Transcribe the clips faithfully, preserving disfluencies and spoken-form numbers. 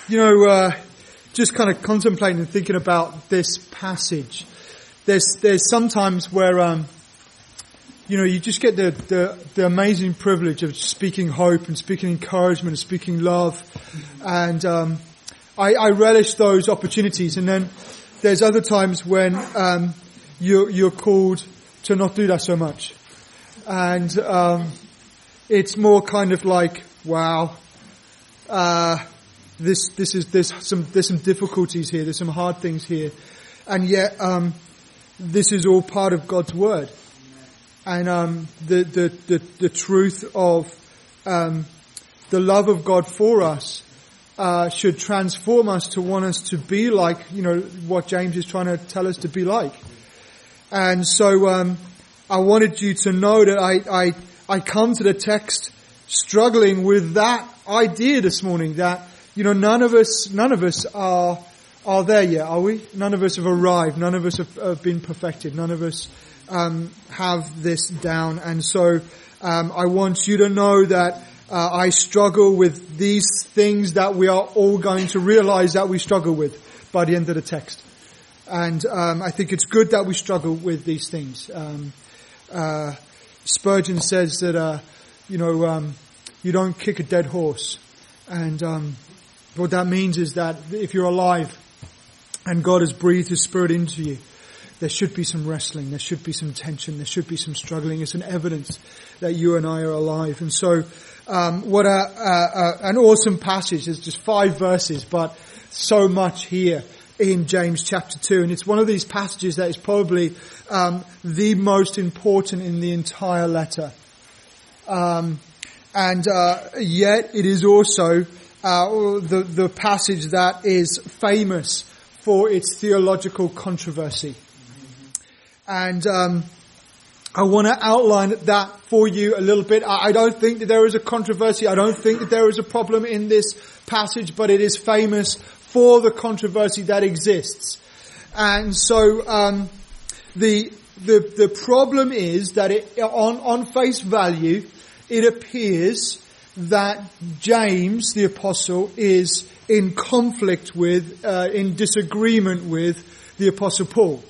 you know, uh, just kind of contemplating and thinking about this passage. There's there's sometimes where, um, you know, you just get the, the, the amazing privilege of speaking hope and speaking encouragement and speaking love. And um, I, I relish those opportunities. And then there's other times when um, you're, you're called to not do that so much. And um, it's more kind of like, wow, uh, this this is there's some there's some difficulties here, there's some hard things here, and yet um, this is all part of God's word, and um, the, the the the truth of um, the love of God for us uh, should transform us to want us to be like, you know, what James is trying to tell us to be like. And so um, I wanted you to know that I, I I come to the text struggling with that idea this morning, that, you know, none of us, none of us are, are there yet, are we? None of us have arrived. None of us have, have been perfected. None of us, um, have this down. And so, um, I want you to know that, uh, I struggle with these things that we are all going to realize that we struggle with by the end of the text. And, um, I think it's good that we struggle with these things. Um, uh, Spurgeon says that, uh, you know, um, you don't kick a dead horse. And um, what that means is that if you're alive and God has breathed His Spirit into you, there should be some wrestling, there should be some tension, there should be some struggling. It's an evidence that you and I are alive. And so, um, what a, a, a an awesome passage. There's just five verses, but so much here in James chapter two. And it's one of these passages that is probably um, the most important in the entire letter. Um, and uh, yet it is also uh, the the passage that is famous for its theological controversy. And um, I want to outline that for you a little bit. I, I don't think that there is a controversy. I don't think that there is a problem in this passage, but it is famous for the controversy that exists. And so um, the the the problem is that it, on on face value, it appears that James, the apostle, is in conflict with, uh, in disagreement with the apostle Paul.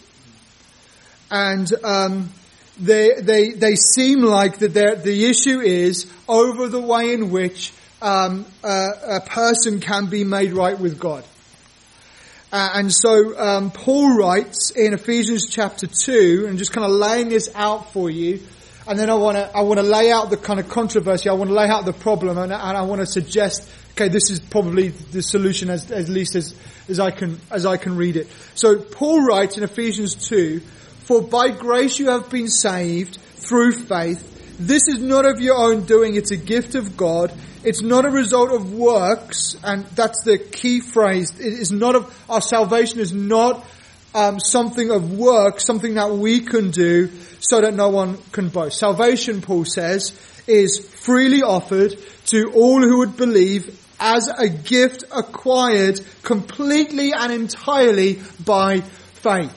And um, they they they seem like that the issue is over the way in which um, a, a person can be made right with God. Uh, and so um, Paul writes in Ephesians chapter two, and just kind of laying this out for you. And then I want to I want to lay out the kind of controversy. I want to lay out the problem, and, and I want to suggest, okay, this is probably the solution as at least as as I can as I can read it. So Paul writes in Ephesians two, "For by grace you have been saved through faith. This is not of your own doing; it's a gift of God. It's not a result of works." And that's the key phrase. It is not of our salvation is not um, something of work, something that we can do, so that no one can boast. Salvation, Paul says, is freely offered to all who would believe as a gift acquired completely and entirely by faith.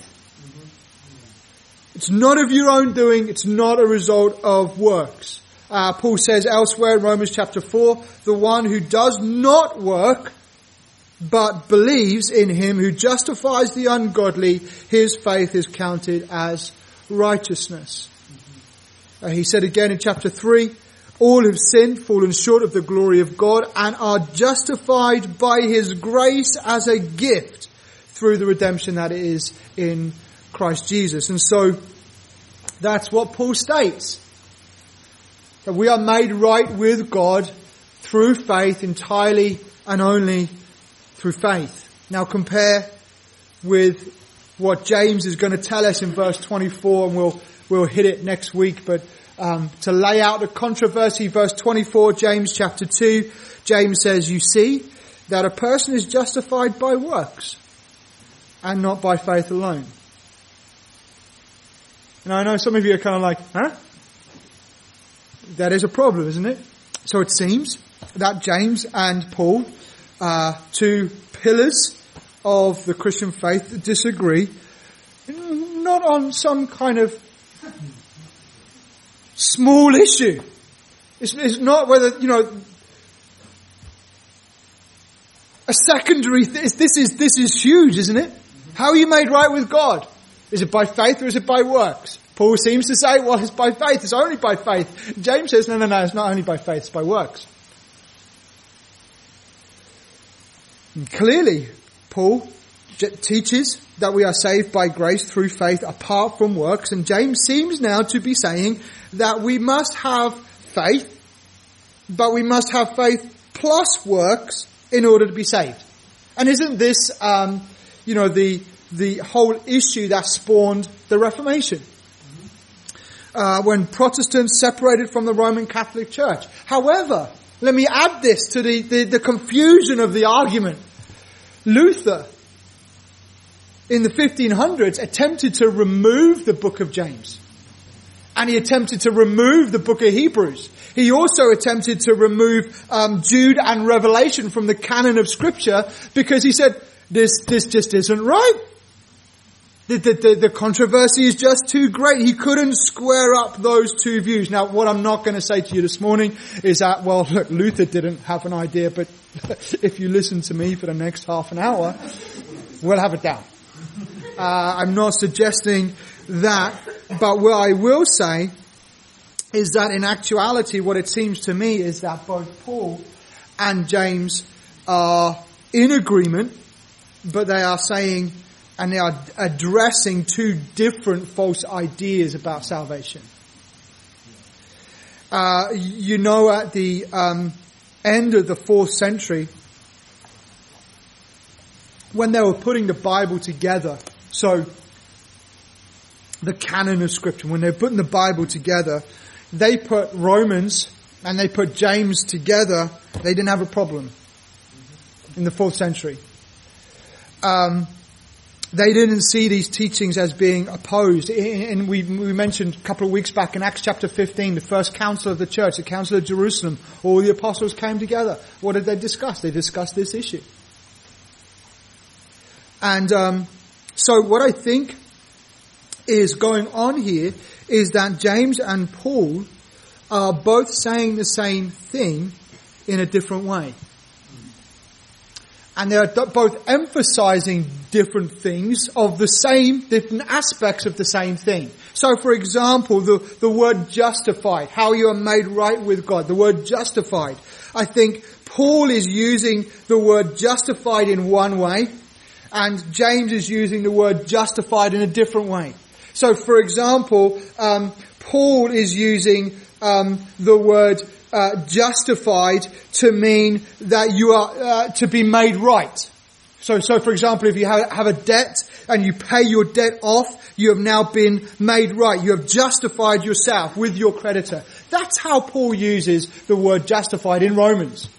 It's not of your own doing. It's not a result of works. Uh, Paul says elsewhere in Romans chapter four, the one who does not work but believes in Him who justifies the ungodly, his faith is counted as righteousness. Uh, he said again in chapter three, all have sinned, fallen short of the glory of God, and are justified by His grace as a gift through the redemption that is in Christ Jesus. And so that's what Paul states. That we are made right with God through faith, entirely and only through faith. Now compare with what James is going to tell us in verse twenty-four, and we'll we'll hit it next week. But um, to lay out the controversy, verse twenty-four, James chapter two, James says, "You see that a person is justified by works, and not by faith alone." And I know some of you are kind of like, huh? That is a problem, isn't it? So it seems that James and Paul, uh, two pillars of the Christian faith, disagree, not on some kind of small issue. It's, it's not whether, you know, A secondary, th- this is, this is huge, isn't it? How are you made right with God? Is it by faith or is it by works? Paul seems to say, well, it's by faith. It's only by faith. James says, no, no, no, it's not only by faith, it's by works. And clearly, Paul teaches that we are saved by grace through faith apart from works. And James seems now to be saying that we must have faith, but we must have faith plus works in order to be saved. And isn't this, um, you know, the the whole issue that spawned the Reformation? Uh, when Protestants separated from the Roman Catholic Church. However, let me add this to the, the, the confusion of the argument. Luther, in the fifteen hundreds, attempted to remove the book of James. And he attempted to remove the book of Hebrews. He also attempted to remove um, Jude and Revelation from the canon of Scripture because he said, this, this just isn't right. The, the, the, the controversy is just too great. He couldn't square up those two views. Now, what I'm not going to say to you this morning is that, well, look, Luther didn't have an idea, but if you listen to me for the next half an hour, we'll have it down. Uh, I'm not suggesting that, but what I will say is that in actuality, what it seems to me is that both Paul and James are in agreement, but they are saying, and they are addressing two different false ideas about salvation. Uh, you know, at the um, end of the fourth century, when they were putting the Bible together, so the canon of Scripture, when they were putting the Bible together, they put Romans and they put James together. They didn't have a problem in the fourth century. Um, They didn't see these teachings as being opposed. And we, we mentioned a couple of weeks back in Acts chapter fifteen, the first council of the church, the council of Jerusalem, all the apostles came together. What did they discuss? They discussed this issue. And um, so what I think is going on here is that James and Paul are both saying the same thing in a different way. And they are both emphasizing different things of the same, different aspects of the same thing. So for example, the, the word justified, how you are made right with God, the word justified. I think Paul is using the word justified in one way, and James is using the word justified in a different way. So for example, um, Paul is using um, the word Uh, justified to mean that you are uh, to be made right. So, so for example, if you have, have a debt and you pay your debt off, you have now been made right. You have justified yourself with your creditor. That's how Paul uses the word justified in Romans.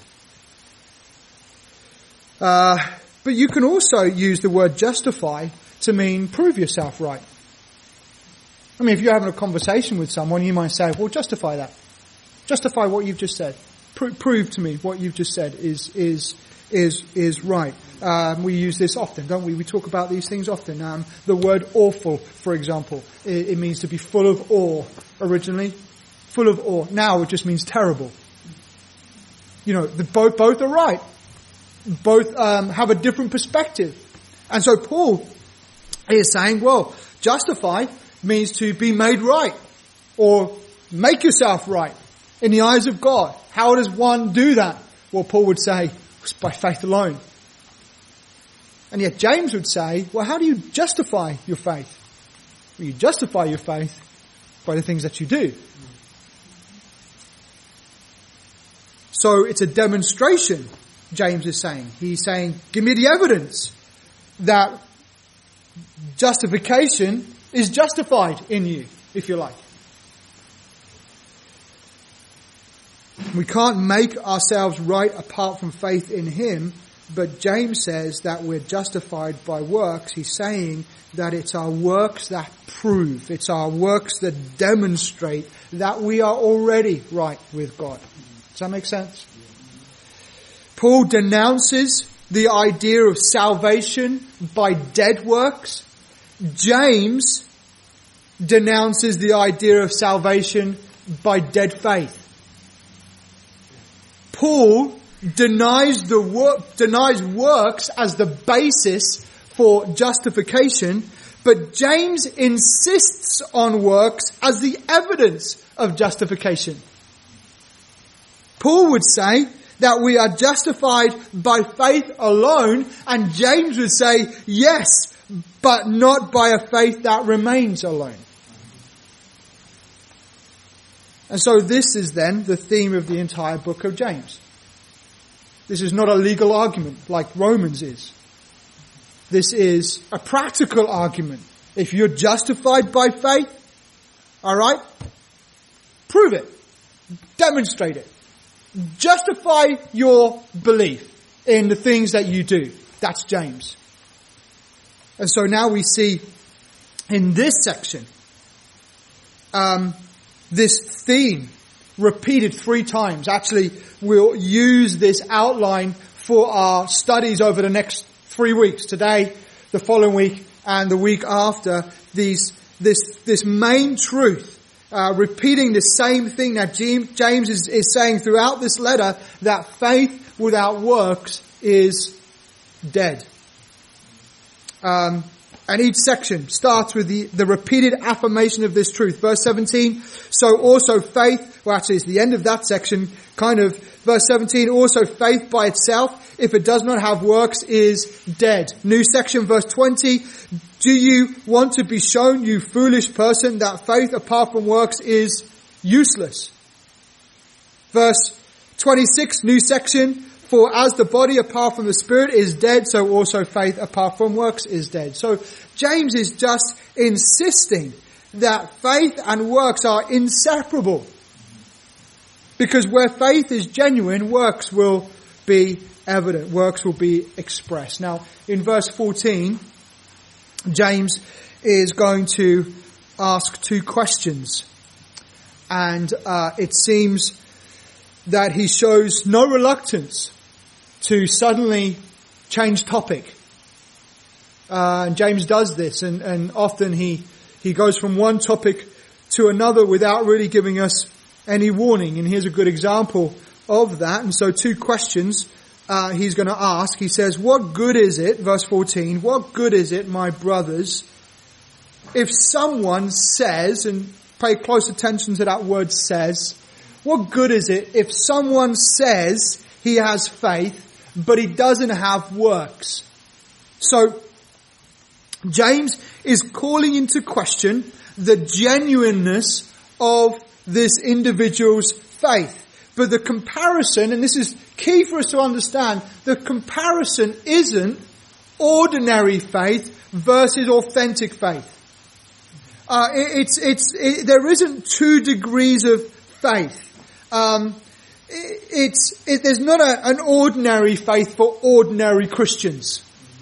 Uh, but you can also use the word justify to mean prove yourself right. I mean, if you're having a conversation with someone, you might say, well, justify that. Justify what you've just said. Pro- prove to me what you've just said is is is is right. Um, we use this often, don't we? We talk about these things often. Um, the word awful, for example, it, it means to be full of awe. Originally, full of awe. Now it just means terrible. You know, the, both both are right. Both um, have a different perspective, and so Paul is saying, well, justify means to be made right, or make yourself right in the eyes of God. How does one do that? Well, Paul would say, it's by faith alone. And yet James would say, well, how do you justify your faith? Well, you justify your faith by the things that you do. So it's a demonstration, James is saying. He's saying, give me the evidence that justification is justified in you, if you like. We can't make ourselves right apart from faith in Him, but James says that we're justified by works. He's saying that it's our works that prove, it's our works that demonstrate that we are already right with God. Does that make sense? Paul denounces the idea of salvation by dead works. James denounces the idea of salvation by dead faith. Paul denies the work, denies works as the basis for justification, but James insists on works as the evidence of justification. Paul would say that we are justified by faith alone, and James would say, yes, but not by a faith that remains alone. And so this is then the theme of the entire book of James. This is not a legal argument like Romans is. This is a practical argument. If you're justified by faith, alright, prove it. Demonstrate it. Justify your belief in the things that you do. That's James. And so now we see in this section, um, this theme repeated three times. Actually, we'll use this outline for our studies over the next three weeks. Today, the following week, and the week after. These, this, this main truth, uh, repeating the same thing that James is, is saying throughout this letter, that faith without works is dead. Um, And each section starts with the, the repeated affirmation of this truth. Verse seventeen, so also faith, well actually it's the end of that section, kind of, verse seventeen, also faith by itself, if it does not have works, is dead. New section, verse twenty, do you want to be shown, you foolish person, that faith apart from works is useless? Verse twenty-six, new section, for as the body apart from the spirit is dead, so also faith apart from works is dead. So James is just insisting that faith and works are inseparable. Because where faith is genuine, works will be evident. Works will be expressed. Now, in verse fourteen, James is going to ask two questions. And uh, it seems that he shows no reluctance to suddenly change topic. Uh, and James does this, and, and often he, he goes from one topic to another without really giving us any warning. And here's a good example of that. And so two questions uh, he's going to ask. He says, what good is it, verse fourteen, what good is it, my brothers, if someone says, and pay close attention to that word says, what good is it if someone says he has faith, but he doesn't have works? So, James is calling into question the genuineness of this individual's faith. But the comparison, and this is key for us to understand, the comparison isn't ordinary faith versus authentic faith. Uh, it, it's, it's, it, there isn't two degrees of faith. Um, it, it's, it, there's not a, an ordinary faith for ordinary Christians.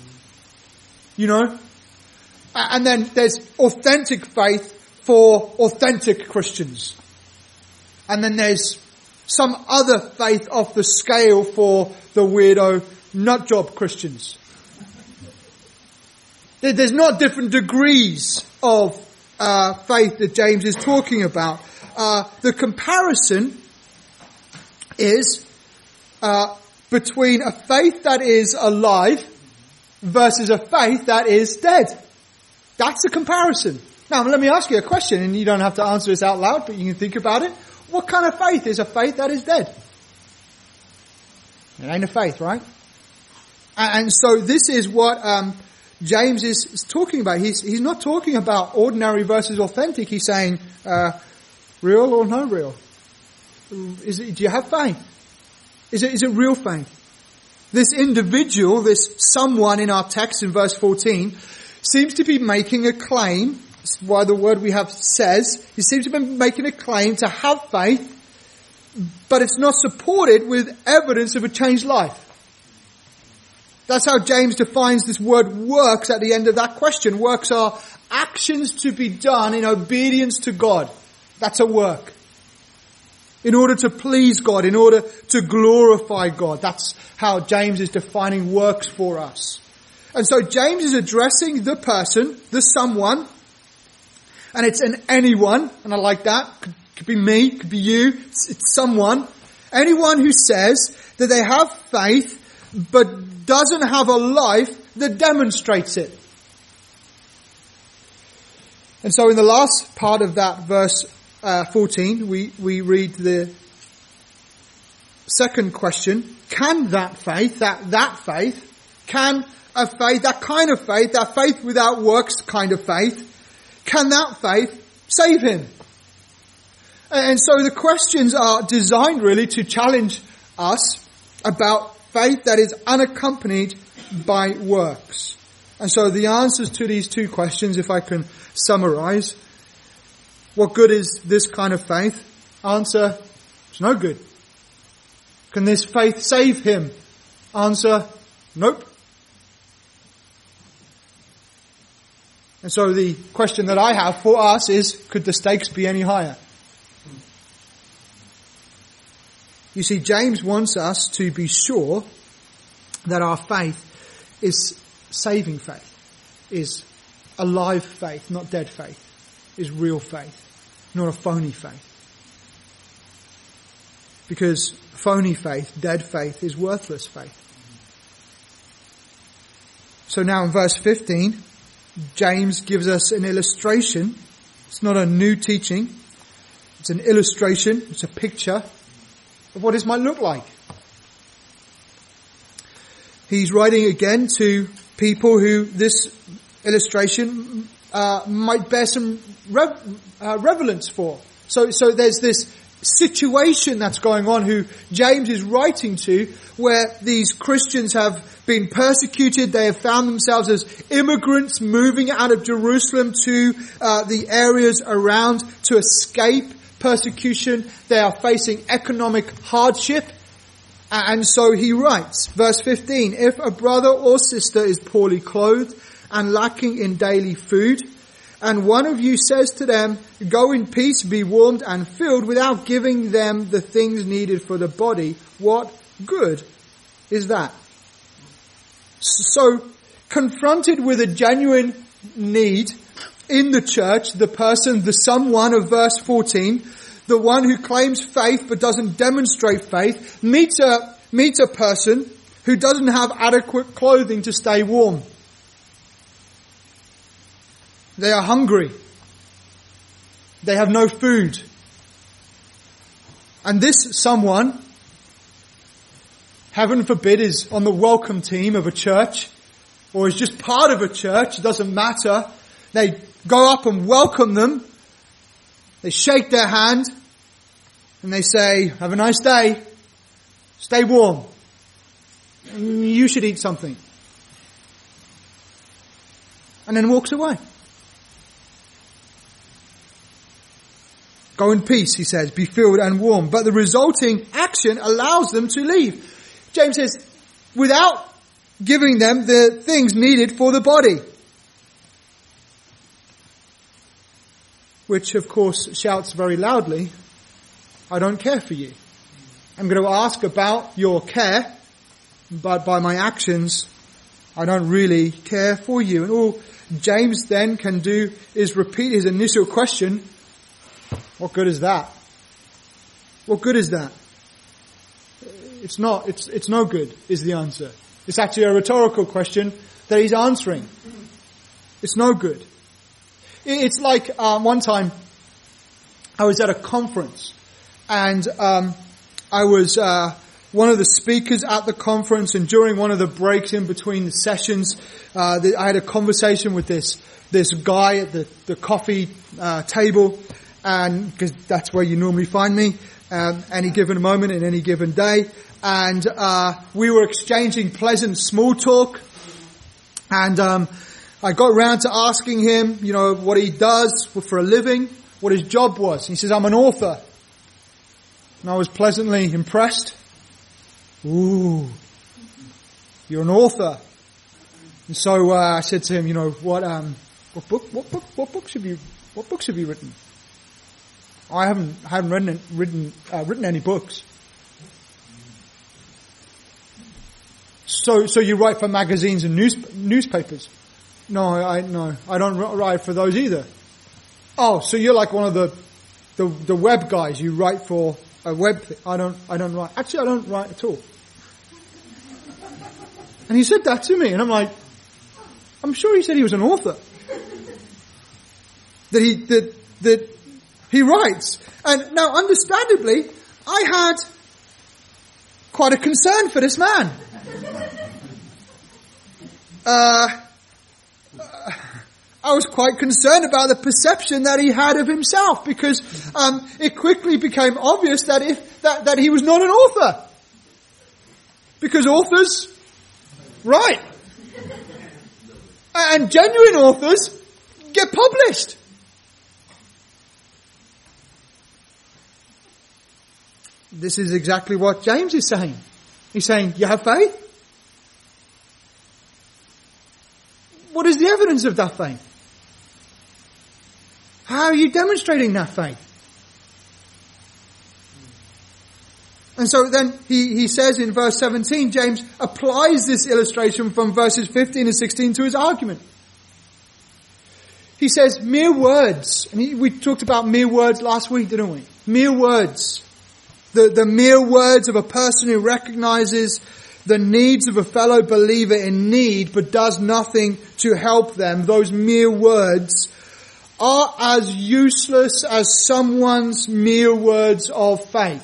You know? And then there's authentic faith for authentic Christians. And then there's some other faith off the scale for the weirdo nut job Christians. There's not different degrees of uh, faith that James is talking about. Uh, the comparison is uh, between a faith that is alive versus a faith that is dead. That's the comparison. Now, let me ask you a question, and you don't have to answer this out loud, but you can think about it. What kind of faith is a faith that is dead? It ain't a faith, right? And so this is what um, James is, is talking about. He's, he's not talking about ordinary versus authentic. He's saying, uh, real or no real? Is it, do you have faith? Is it, is it real faith? This individual, this someone in our text in verse fourteen, seems to be making a claim. That's why the word we have says. He seems to be making a claim to have faith, but it's not supported with evidence of a changed life. That's how James defines this word works at the end of that question. Works are actions to be done in obedience to God. That's a work. In order to please God, in order to glorify God. That's how James is defining works for us. And so James is addressing the person, the someone, and it's an anyone, and I like that. Could, could be me, could be you, it's, it's someone. Anyone who says that they have faith, but doesn't have a life that demonstrates it. And so in the last part of that verse uh, fourteen, we, we read the second question. Can that faith, that, that faith, can a faith, that kind of faith, that faith without works kind of faith, can that faith save him? And so the questions are designed really to challenge us about faith that is unaccompanied by works. And so the answers to these two questions, if I can summarize, what good is this kind of faith? Answer, it's no good. Can this faith save him? Answer, nope. And so the question that I have for us is, could the stakes be any higher? You see, James wants us to be sure that our faith is saving faith, is alive faith, not dead faith, is real faith, not a phony faith. Because phony faith, dead faith, is worthless faith. So now in verse fifteen, James gives us an illustration. It's not a new teaching. It's an illustration. It's a picture of what this might look like. He's writing again to people who this illustration uh, might bear some rev- uh, relevance for. So, so there's this situation that's going on who James is writing to, where these Christians have been persecuted. They have found themselves as immigrants moving out of Jerusalem to uh, the areas around to escape persecution. They are facing economic hardship. And so he writes, verse fifteen, if a brother or sister is poorly clothed and lacking in daily food, and one of you says to them, go in peace, be warmed and filled, without giving them the things needed for the body, what good is that? So, confronted with a genuine need in the church, the person, the someone of verse fourteen, the one who claims faith but doesn't demonstrate faith, meets a, meets a person who doesn't have adequate clothing to stay warm. They are hungry. They have no food. And this someone, heaven forbid, is on the welcome team of a church, or is just part of a church, it doesn't matter. They go up and welcome them. They shake their hand and they say, have a nice day. Stay warm. You should eat something. And then walks away. Go in peace, he says, be filled and warm. But the resulting action allows them to leave. James says, without giving them the things needed for the body. Which, of course, shouts very loudly, I don't care for you. I'm going to ask about your care, but by my actions, I don't really care for you. And all James then can do is repeat his initial question, what good is that? What good is that? It's not, it's, it's no good, is the answer. It's actually a rhetorical question that he's answering. It's no good. It's like, um, one time, I was at a conference, and, um, I was, uh, one of the speakers at the conference, and during one of the breaks in between the sessions, uh, the, I had a conversation with this, this guy at the, the coffee, uh, table, and because that's where you normally find me, um, any given moment in any given day. And uh we were exchanging pleasant small talk, and um I got around to asking him, you know, what he does for a living, what his job was. He says, I'm an author. And I was pleasantly impressed. Ooh, you're an author. And so uh, I said to him, you know, what um what book what book what books have you what books have you written? I haven't haven't written written uh, written any books. So so you write for magazines and news newspapers? No, I no I don't write for those either. Oh, so you're like one of the the, the web guys. You write for a web thing. I don't I don't write. Actually, I don't write at all. And he said that to me, and I'm like, I'm sure he said he was an author. That he, that, that he writes. And now, understandably, I had quite a concern for this man. Uh, I was quite concerned about the perception that he had of himself, because um, it quickly became obvious that if that, that he was not an author, because authors write, and genuine authors get published. This is exactly what James is saying. He's saying, you have faith? What is the evidence of that faith? How are you demonstrating that faith? And so then he, he says in verse seventeen, James applies this illustration from verses fifteen and sixteen to his argument. He says, mere words, and he, we talked about mere words last week, didn't we? Mere words. The, the mere words of a person who recognizes the needs of a fellow believer in need but does nothing to help them, those mere words are as useless as someone's mere words of faith.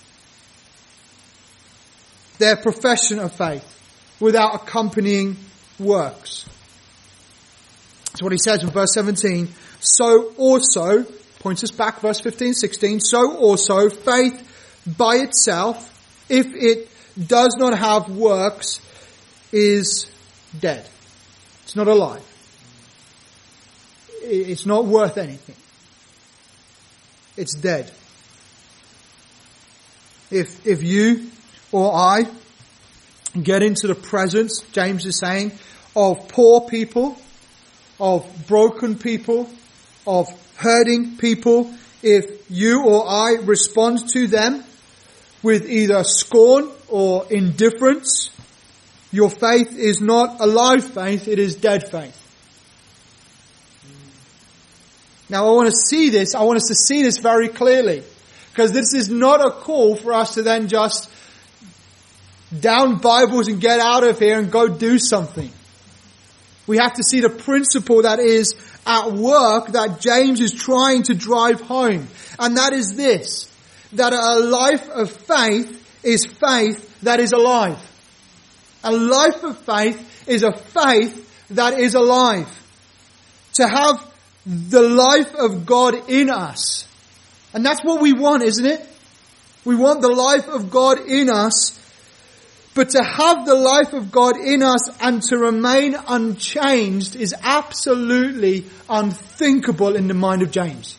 Their profession of faith without accompanying works. That's what he says in verse seventeen. So also, points us back, verse fifteen, sixteen, so also faith by itself, if it does not have works, is dead. It's not alive. It's not worth anything. It's dead. If, if you or I get into the presence, James is saying, of poor people, of broken people, of hurting people, if you or I respond to them with either scorn or indifference, your faith is not alive faith, it is dead faith. Now I want to see this, I want us to see this very clearly, because this is not a call for us to then just down Bibles and get out of here and go do something. We have to see the principle that is at work that James is trying to drive home. And that is this, that a life of faith is faith that is alive. A life of faith is a faith that is alive. To have the life of God in us. And that's what we want, isn't it? We want the life of God in us. But to have the life of God in us and to remain unchanged is absolutely unthinkable in the mind of James.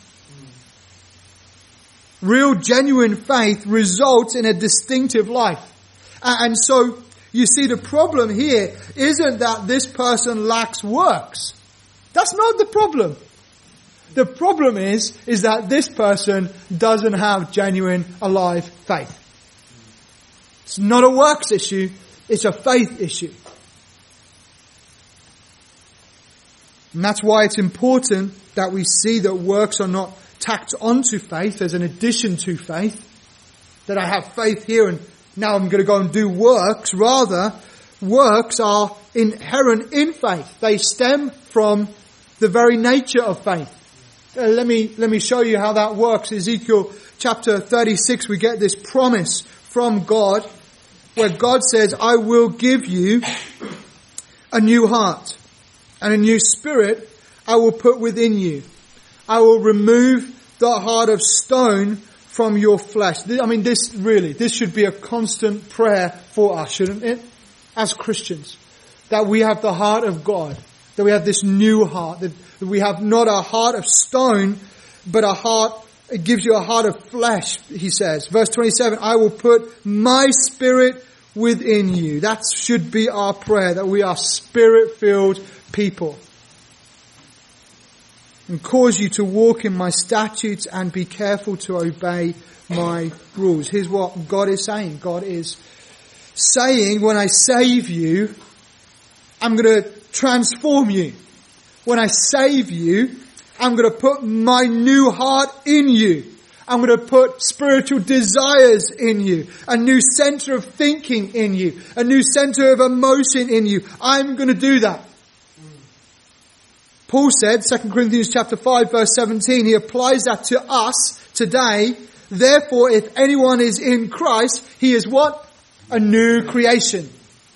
Real, genuine faith results in a distinctive life. And so, you see, the problem here isn't that this person lacks works. That's not the problem. The problem is, is that this person doesn't have genuine, alive faith. It's not a works issue, it's a faith issue. And that's why it's important that we see that works are not tacked onto faith as an addition to faith. That I have faith here and now I'm going to go and do works. Rather, works are inherent in faith. They stem from the very nature of faith. Uh, let me, let me show you how that works. Ezekiel chapter thirty-six, we get this promise from God where God says, I will give you a new heart and a new spirit I will put within you. I will remove the heart of stone from your flesh. I mean, this really, this should be a constant prayer for us, shouldn't it? As Christians. That we have the heart of God. That we have this new heart. That we have not a heart of stone, but a heart, it gives you a heart of flesh, he says. Verse twenty-seven, I will put my spirit within you. That should be our prayer, that we are spirit-filled people. And cause you to walk in my statutes and be careful to obey my rules. Here's what God is saying. God is saying, when I save you, I'm going to transform you. When I save you, I'm going to put my new heart in you. I'm going to put spiritual desires in you, a new center of thinking in you, a new center of emotion in you. I'm going to do that. Paul said, Second Corinthians chapter five verse seventeen, he applies that to us today. Therefore, if anyone is in Christ, he is what? A new creation.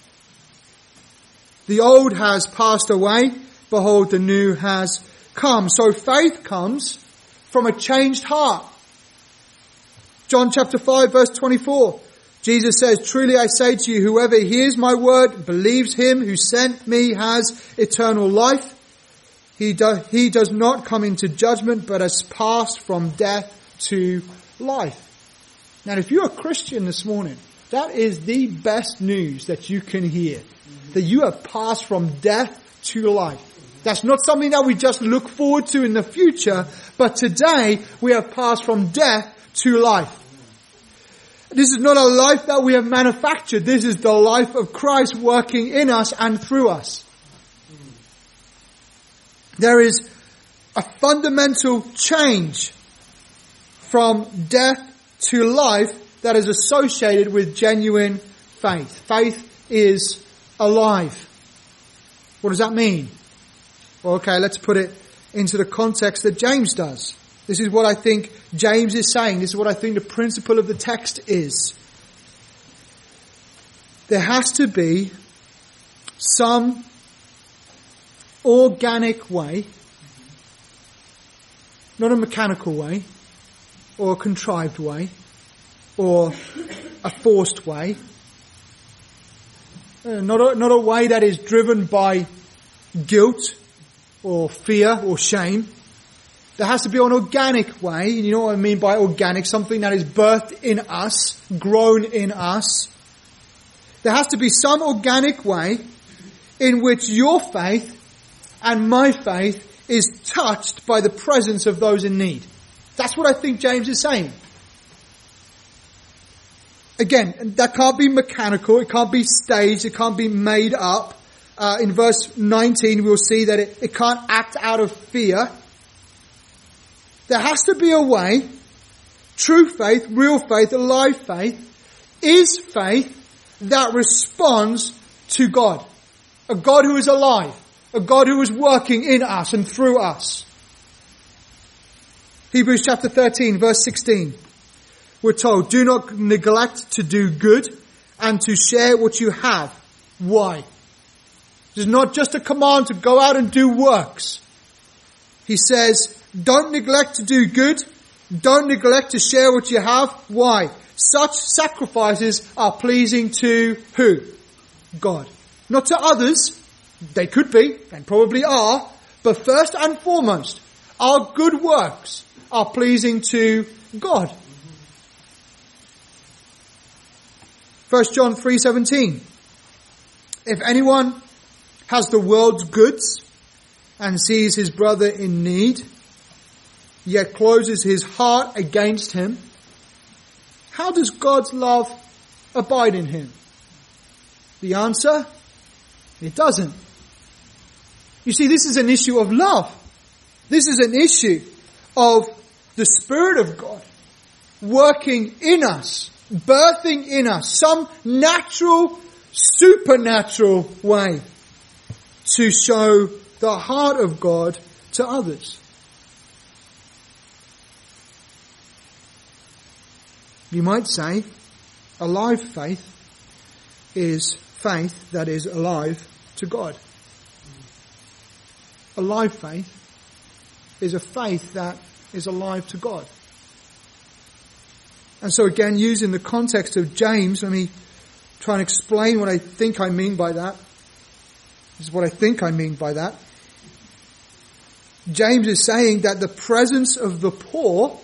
The old has passed away. Behold, the new has come. So faith comes from a changed heart. John chapter five verse twenty-four. Jesus says, truly I say to you, whoever hears my word, believes him who sent me, has eternal life. He, do, he does not come into judgment, but has passed from death to life. Now, if you're a Christian this morning, that is the best news that you can hear. Mm-hmm. That you have passed from death to life. That's not something that we just look forward to in the future, but today we have passed from death to life. This is not a life that we have manufactured. This is the life of Christ working in us and through us. There is a fundamental change from death to life that is associated with genuine faith. Faith is alive. What does that mean? Well, okay, let's put it into the context that James does. This is what I think James is saying. This is what I think the principle of the text is. There has to be some organic way, not a mechanical way, or a contrived way, or a forced way. Uh, not a, not a way that is driven by guilt or fear or shame. There has to be an organic way, and you know what I mean by organic, something that is birthed in us, grown in us. There has to be some organic way in which your faith and my faith is touched by the presence of those in need. That's what I think James is saying. Again, that can't be mechanical, it can't be staged, it can't be made up. Uh, in verse nineteen we'll see that it, it can't act out of fear. There has to be a way, true faith, real faith, alive faith, is faith that responds to God. A God who is alive. A God who is working in us and through us. Hebrews chapter thirteen verse sixteen. We're told, do not neglect to do good and to share what you have. Why? It's not just a command to go out and do works. He says, don't neglect to do good. Don't neglect to share what you have. Why? Such sacrifices are pleasing to who? God. Not to others. They could be, and probably are. But first and foremost, our good works are pleasing to God. First John three seventeen. If anyone has the world's goods and sees his brother in need, yet closes his heart against him, how does God's love abide in him? The answer? It doesn't. You see, this is an issue of love. This is an issue of the Spirit of God working in us, birthing in us some natural, supernatural way to show the heart of God to others. You might say, alive faith is faith that is alive to God. Alive faith is a faith that is alive to God. And so again, using the context of James, let me try and explain what I think I mean by that. This is what I think I mean by that. James is saying that the presence of the poor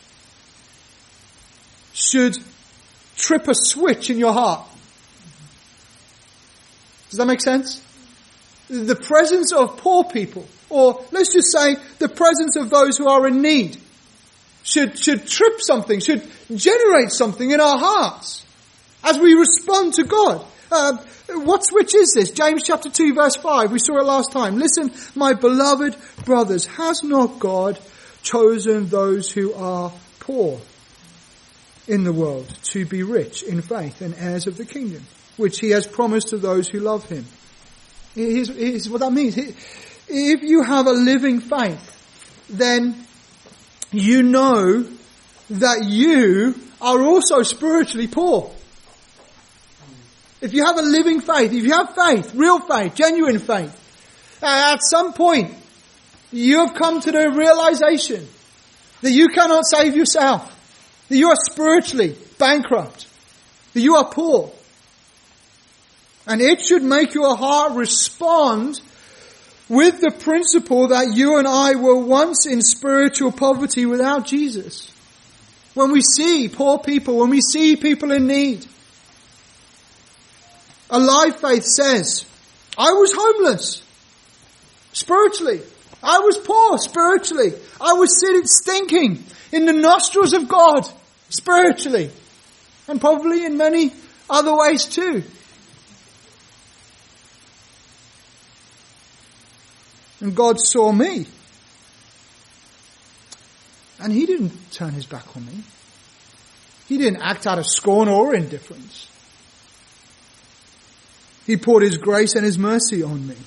should trip a switch in your heart. Does that make sense? The presence of poor people, or let's just say the presence of those who are in need, should, should trip something, should generate something in our hearts as we respond to God. Uh, what switch is this? James chapter two verse five. We saw it last time. Listen, my beloved brothers, has not God chosen those who are poor in the world, to be rich in faith and heirs of the kingdom, which he has promised to those who love him. Here's, here's what that means. If you have a living faith, then you know that you are also spiritually poor. If you have a living faith, if you have faith, real faith, genuine faith, at some point you have come to the realization that you cannot save yourself, that you are spiritually bankrupt, that you are poor. And it should make your heart respond with the principle that you and I were once in spiritual poverty without Jesus. When we see poor people, when we see people in need, a live faith says, I was homeless spiritually. I was poor spiritually. I was sitting stinking in the nostrils of God spiritually. And probably in many other ways too. And God saw me. And he didn't turn his back on me. He didn't act out of scorn or indifference. He poured his grace and his mercy on me.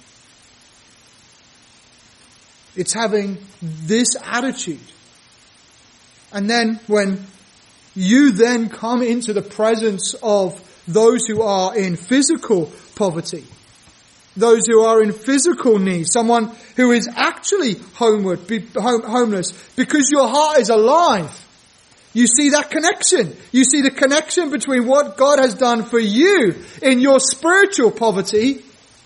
It's having this attitude. And then when you then come into the presence of those who are in physical poverty, those who are in physical need, someone who is actually homeward, be, home, homeless, because your heart is alive. You see that connection. You see the connection between what God has done for you in your spiritual poverty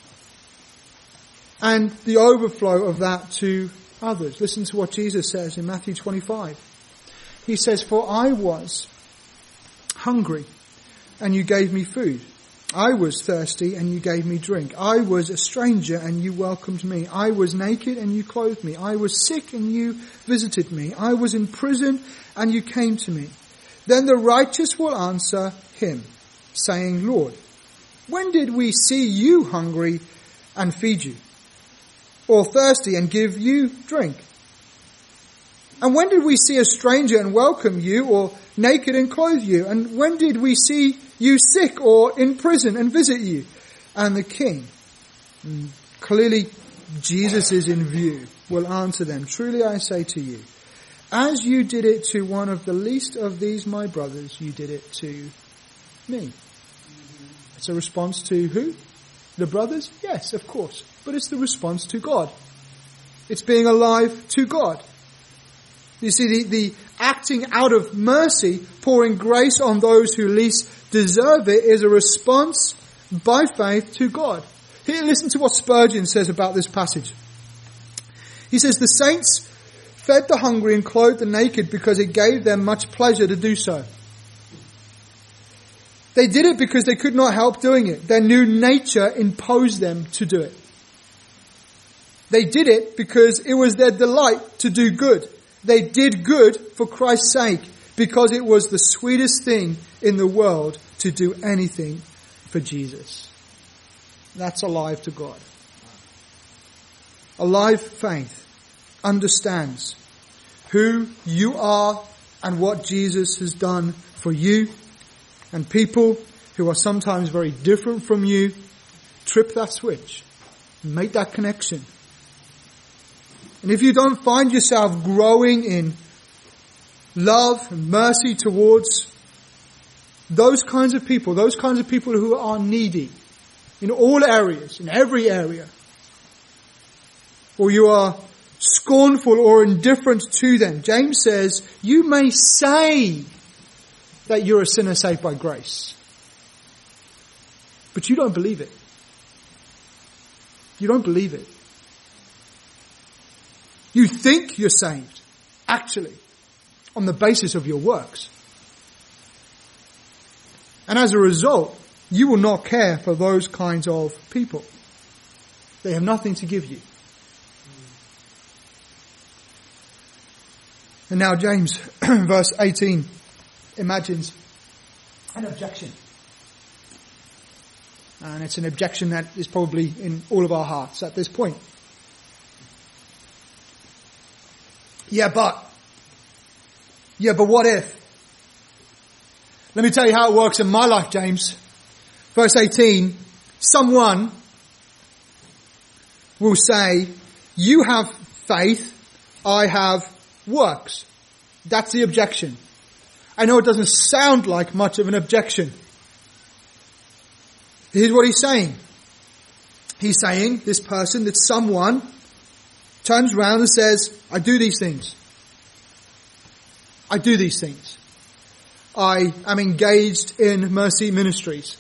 and the overflow of that to others. Listen to what Jesus says in Matthew twenty-five. He says, for I was hungry and you gave me food. I was thirsty and you gave me drink. I was a stranger and you welcomed me. I was naked and you clothed me. I was sick and you visited me. I was in prison and you came to me. Then the righteous will answer him, saying, Lord, when did we see you hungry and feed you? Or thirsty and give you drink? And when did we see a stranger and welcome you, or naked and clothe you? And when did we see you sick or in prison and visit you? And the king, clearly Jesus is in view, will answer them, truly I say to you, as you did it to one of the least of these my brothers, you did it to me. It's a response to who? The brothers? Yes, of course. But it's the response to God. It's being alive to God. You see, the, the acting out of mercy, pouring grace on those who least deserve it, is a response by faith to God. Here, listen to what Spurgeon says about this passage. He says, the saints fed the hungry and clothed the naked because it gave them much pleasure to do so. They did it because they could not help doing it. Their new nature imposed them to do it. They did it because it was their delight to do good. They did good for Christ's sake because it was the sweetest thing in the world to do anything for Jesus. That's alive to God. Alive faith understands who you are and what Jesus has done for you. And people who are sometimes very different from you, trip that switch. Make that connection. And if you don't find yourself growing in love and mercy towards those kinds of people, those kinds of people who are needy in all areas, in every area, or you are scornful or indifferent to them, James says, you may say that you're a sinner saved by grace, but you don't believe it. You don't believe it. You think you're saved, actually, on the basis of your works. And as a result, you will not care for those kinds of people. They have nothing to give you. And now James, verse eighteen, imagines an objection. And it's an objection that is probably in all of our hearts at this point. Yeah, but Yeah, but what if? Let me tell you how it works in my life, James. Verse eighteen, someone will say, you have faith, I have works. That's the objection. I know it doesn't sound like much of an objection. Here's what he's saying. He's saying, this person, that someone turns around and says, I do these things. I do these things. I am engaged in mercy ministries.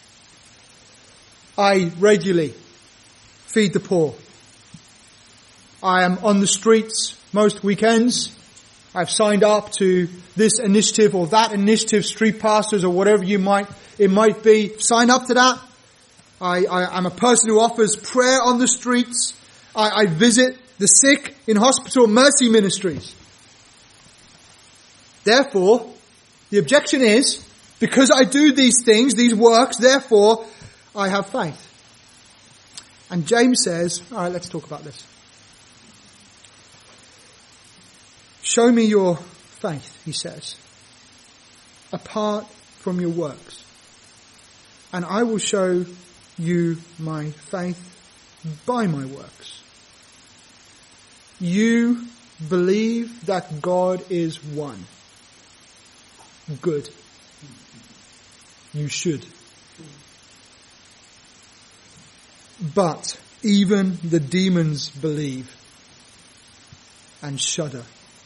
I regularly feed the poor. I am on the streets most weekends. I've signed up to this initiative or that initiative, street pastors or whatever you might, it might be. Sign up to that. I, I, I'm a person who offers prayer on the streets. I, I visit the sick in hospital mercy ministries. Therefore, the objection is, because I do these things, these works, therefore, I have faith. And James says, all right, let's talk about this. Show me your faith, he says, apart from your works. And I will show you my faith by my works. You believe that God is one. Good. You should. But even the demons believe and shudder.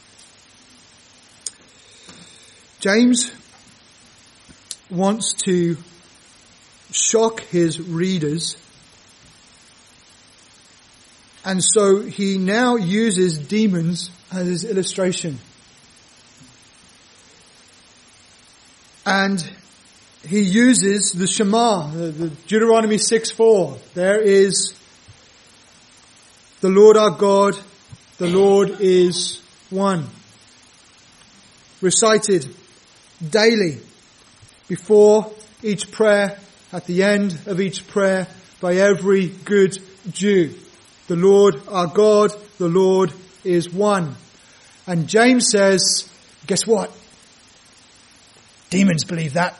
James wants to shock his readers, and so he now uses demons as his illustration. And he uses the Shema, the, the Deuteronomy six four. There is the Lord our God, the Lord is one. Recited daily before each prayer, at the end of each prayer, by every good Jew. The Lord our God, the Lord is one. And James says, guess what? Demons believe that.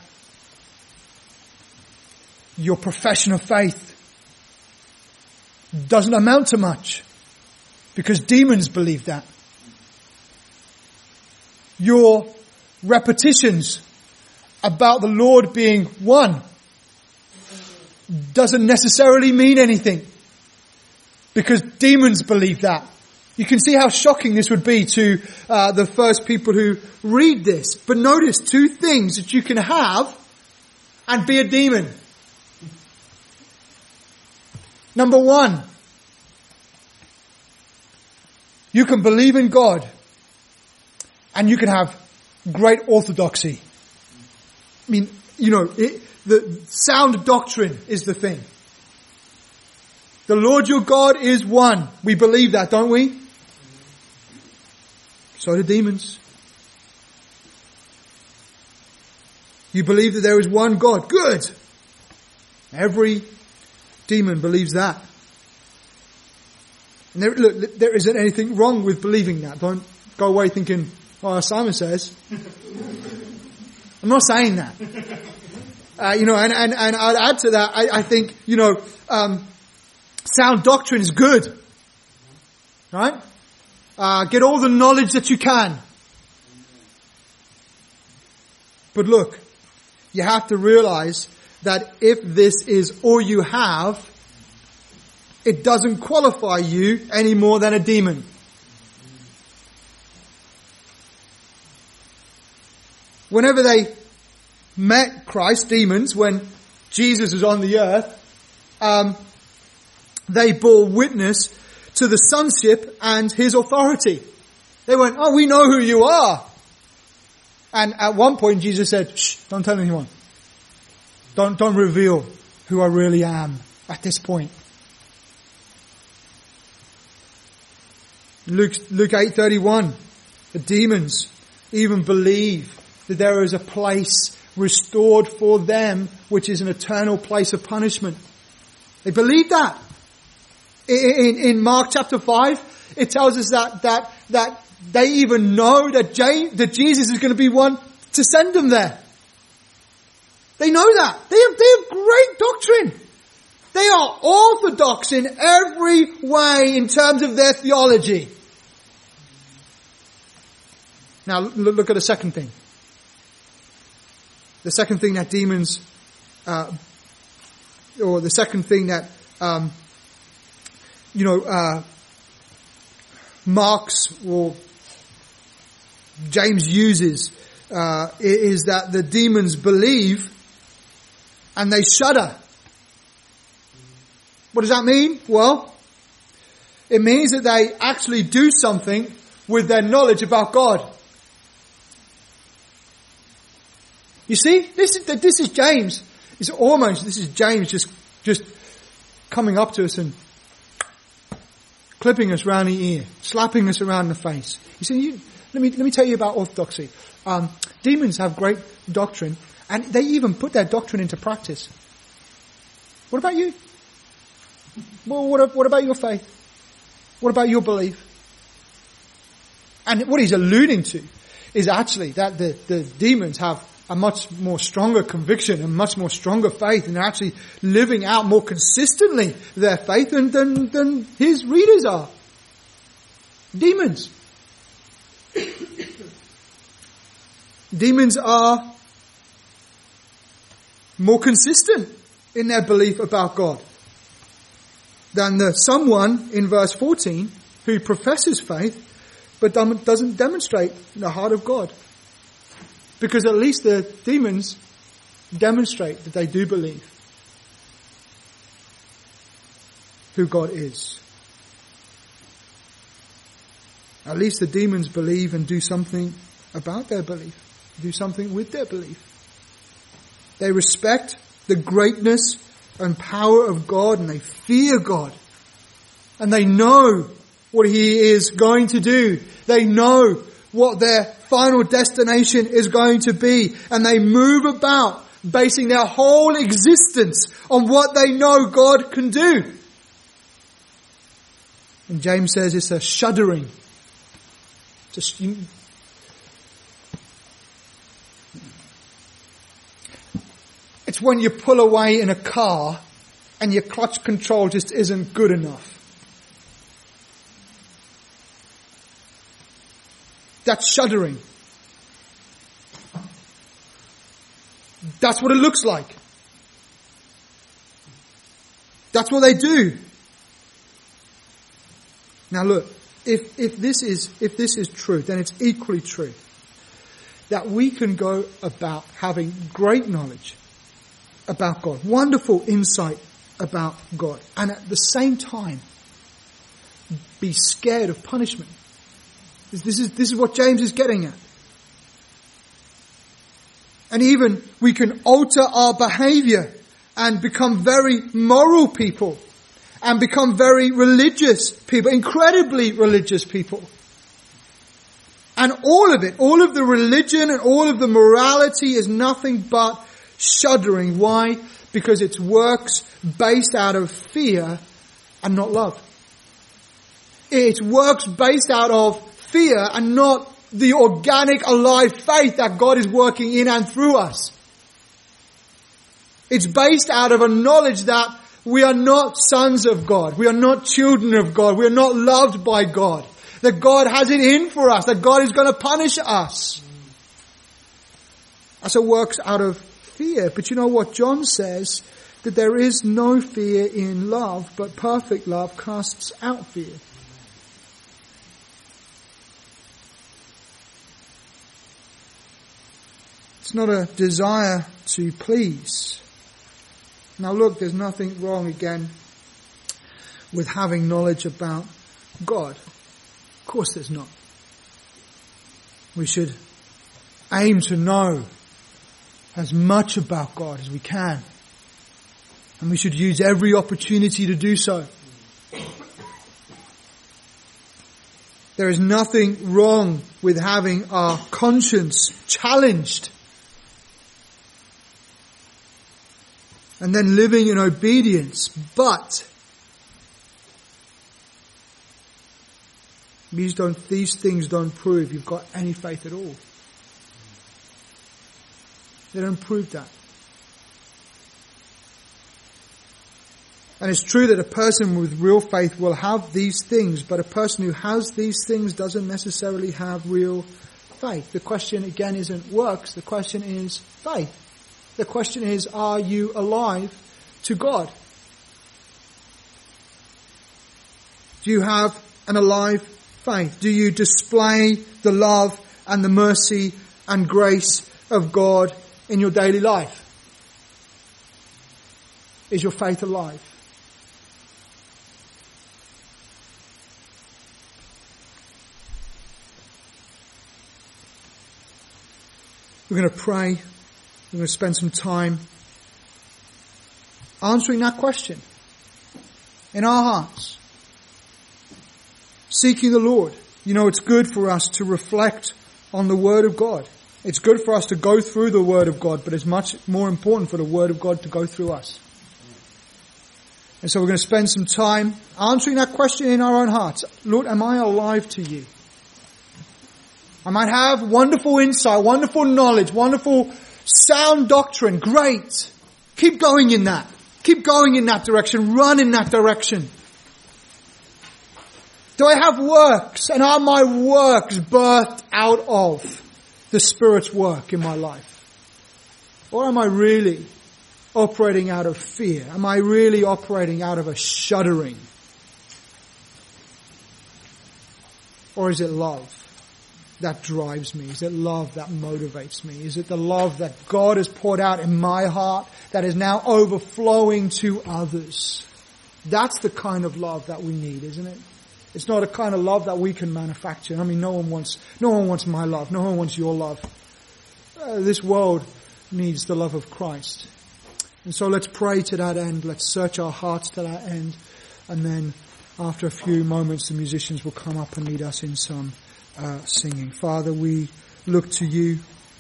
Your profession of faith doesn't amount to much because demons believe that. Your repetitions about the Lord being one doesn't necessarily mean anything because demons believe that. You can see how shocking this would be to uh, the first people who read this. But notice two things that you can have and be a demon. Number one, you can believe in God and you can have great orthodoxy. I mean, you know, it, the sound doctrine is the thing. The Lord your God is one. We believe that, don't we? So do demons. You believe that there is one God. Good. Every demon believes that. And there, look, there isn't anything wrong with believing that. Don't go away thinking, oh, Simon says. I'm not saying that. Uh, you know, and, and, and I'd add to that, I, I think, you know, um, sound doctrine is good. Right? Uh, get all the knowledge that you can. But look, you have to realize that if this is all you have, it doesn't qualify you any more than a demon. Whenever they met Christ, demons, when Jesus was on the earth, um, they bore witness to the sonship and his authority. They went, oh, we know who you are. And at one point Jesus said, shh, don't tell anyone. Don't, don't reveal who I really am at this point. Luke, Luke eight thirty-one, the demons even believe that there is a place restored for them, which is an eternal place of punishment. They believe that. In, in, in Mark chapter five, it tells us that, that, that they even know that James, that Jesus is going to be one to send them there. They know that. They have, they have great doctrine. They are orthodox in every way in terms of their theology. Now look at the second thing. The second thing that demons, uh, or the second thing that, um, you know, uh, marks or James uses, uh, is that the demons believe and they shudder. What does that mean? Well, it means that they actually do something with their knowledge about God. You see, this is this is James. It's almost this is James just just coming up to us and clipping us round the ear, slapping us around the face. You see, you, let me let me tell you about orthodoxy. Um, demons have great doctrine, and they even put their doctrine into practice. What about you? Well, what what about your faith? What about your belief? And what he's alluding to is actually that the, the demons have a much more stronger conviction and much more stronger faith, and they're actually living out more consistently their faith than, than, than his readers are. Demons. Demons are more consistent in their belief about God than the someone in verse fourteen who professes faith but doesn't demonstrate the heart of God. Because at least the demons demonstrate that they do believe who God is. At least the demons believe and do something about their belief. Do something with their belief. They respect the greatness and power of God, and they fear God. And they know what He is going to do. They know what their final destination is going to be. And they move about basing their whole existence on what they know God can do. And James says it's a shuddering. Just you, it's when you pull away in a car and your clutch control just isn't good enough. That's shuddering. That's what it looks like. That's what they do. Now look, if, if this is, if this is true, then it's equally true that we can go about having great knowledge about God, wonderful insight about God, and at the same time be scared of punishment. This is, this is what James is getting at. And even we can alter our behavior and become very moral people and become very religious people, incredibly religious people. And all of it, all of the religion and all of the morality is nothing but shuddering. Why? Because it's works based out of fear and not love. It's works based out of fear and not the organic, alive faith that God is working in and through us. It's based out of a knowledge that we are not sons of God. We are not children of God. We are not loved by God. That God has it in for us. That God is going to punish us. So it works out of fear. But you know what John says? That there is no fear in love, but perfect love casts out fear. It's not a desire to please. Now look, there's nothing wrong again with having knowledge about God. Of course there's not. We should aim to know as much about God as we can. And we should use every opportunity to do so. There is nothing wrong with having our conscience challenged. And then living in obedience. But These don't, these things don't prove you've got any faith at all. They don't prove that. And it's true that a person with real faith will have these things, but a person who has these things doesn't necessarily have real faith. The question again isn't works, the question is faith. The question is, are you alive to God? Do you have an alive faith? Do you display the love and the mercy and grace of God in your daily life? Is your faith alive? We're going to pray. We're going to spend some time answering that question in our hearts. Seeking the Lord. You know, it's good for us to reflect on the Word of God. It's good for us to go through the Word of God, but it's much more important for the Word of God to go through us. And so we're going to spend some time answering that question in our own hearts. Lord, am I alive to you? I might have wonderful insight, wonderful knowledge, wonderful sound doctrine. Great. Keep going in that. Keep going in that direction. Run in that direction. Do I have works? And are my works birthed out of the Spirit's work in my life? Or am I really operating out of fear? Am I really operating out of a shuddering? Or is it love that drives me? Is it love that motivates me? Is it the love that God has poured out in my heart that is now overflowing to others? That's the kind of love that we need, isn't it? It's not a kind of love that we can manufacture. I mean, no one wants, no one wants my love. No one wants your love. Uh, this world needs the love of Christ. And so let's pray to that end. Let's search our hearts to that end. And then after a few moments, the musicians will come up and lead us in some uh, singing. Father, we look to you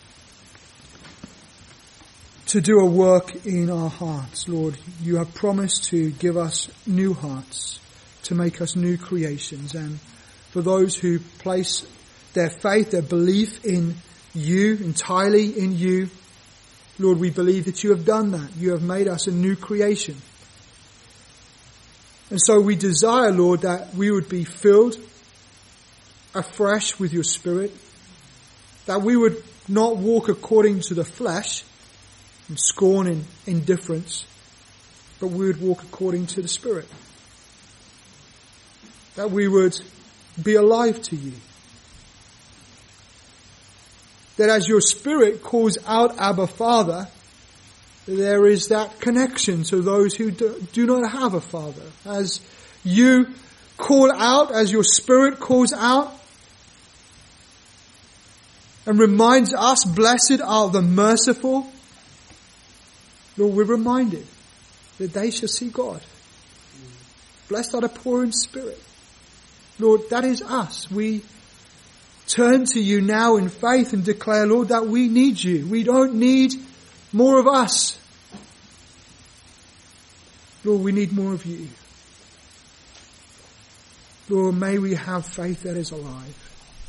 to do a work in our hearts. Lord, you have promised to give us new hearts, to make us new creations. And for those who place their faith, their belief in you, entirely in you, Lord, we believe that you have done that. You have made us a new creation. And so we desire, Lord, that we would be filled afresh with your Spirit, that we would not walk according to the flesh, and scorn and indifference, but we would walk according to the Spirit. That we would be alive to you. That as your Spirit calls out Abba Father, there is that connection to those who do, do not have a Father. As you call out, as your Spirit calls out, and reminds us, blessed are the merciful, Lord, we're reminded that they shall see God. Blessed are the poor in spirit. Lord, that is us. We turn to you now in faith and declare, Lord, that we need you. We don't need more of us. Lord, we need more of you. Lord, may we have faith that is alive,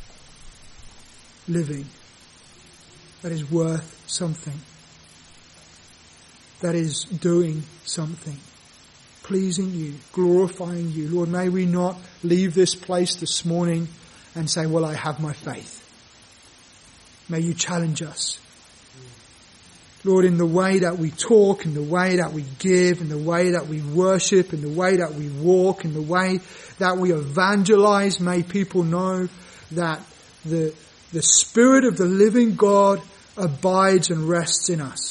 living, that is worth something, that is doing something, pleasing you, glorifying you. Lord, may we not leave this place this morning and say, well, I have my faith. May you challenge us. Lord, in the way that we talk, in the way that we give, in the way that we worship, in the way that we walk, in the way that we evangelize, may people know that the, the Spirit of the living God abides and rests in us.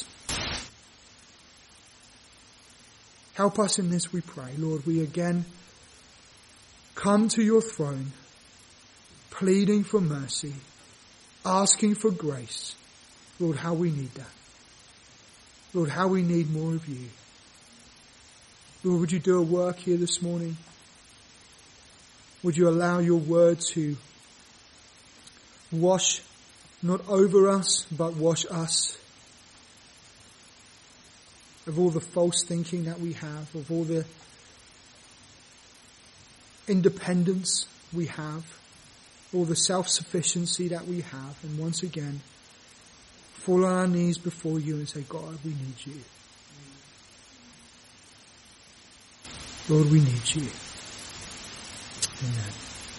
Help us in this, we pray. Lord, we again come to your throne, pleading for mercy, asking for grace. Lord, how we need that. Lord, how we need more of you. Lord, would you do a work here this morning? Would you allow your word to wash not over us, but wash us of all the false thinking that we have, of all the independence we have. all the self-sufficiency that we have, and once again, fall on our knees before you and say, God, we need you. Lord, we need you. Amen.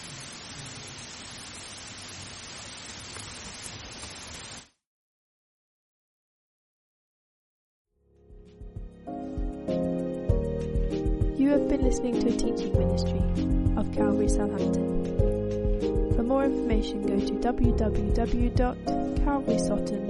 You have been listening to a teaching ministry of Calvary Southampton. For more information, go to w w w dot calvary sutton